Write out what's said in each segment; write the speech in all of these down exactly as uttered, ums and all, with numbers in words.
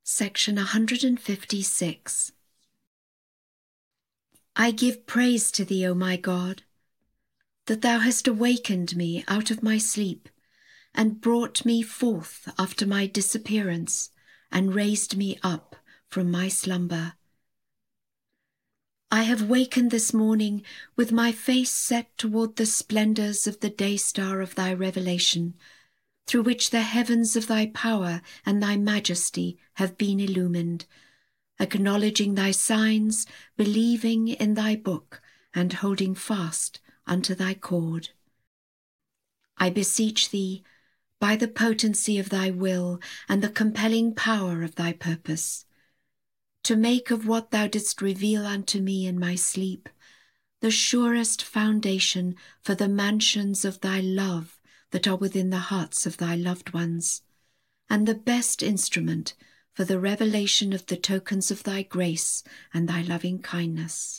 Section one hundred fifty-six. I give praise to thee, O my God, that thou hast awakened me out of my sleep, and brought me forth after my disappearance, and raised me up from my slumber. I have wakened this morning with my face set toward the splendours of the day-star of thy revelation, through which the heavens of thy power and thy majesty have been illumined, acknowledging thy signs, believing in thy book, and holding fast unto thy cord. I beseech thee, by the potency of thy will and the compelling power of thy purpose, to make of what thou didst reveal unto me in my sleep the surest foundation for the mansions of thy love that are within the hearts of thy loved ones, and the best instrument for the revelation of the tokens of thy grace and thy loving kindness.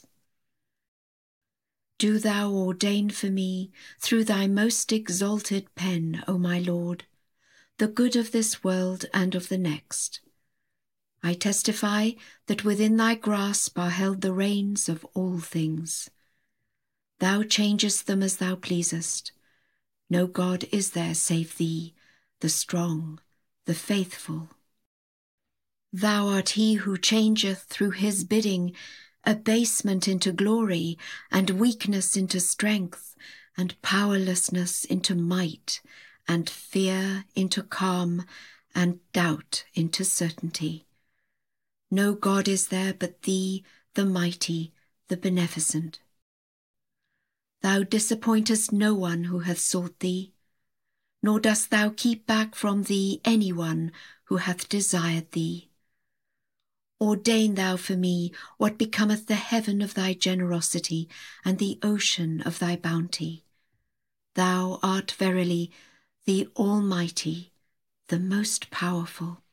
Do thou ordain for me, through thy most exalted pen, O my Lord, the good of this world and of the next. I testify that within thy grasp are held the reins of all things. Thou changest them as thou pleasest. No God is there save thee, the strong, the faithful. Thou art he who changeth through his bidding abasement into glory, and weakness into strength, and powerlessness into might, and fear into calm, and doubt into certainty. No God is there but thee, the mighty, the beneficent. Thou disappointest no one who hath sought thee, nor dost thou keep back from thee any one who hath desired thee. Ordain thou for me what becometh the heaven of thy generosity and the ocean of thy bounty. Thou art verily the Almighty, the most powerful.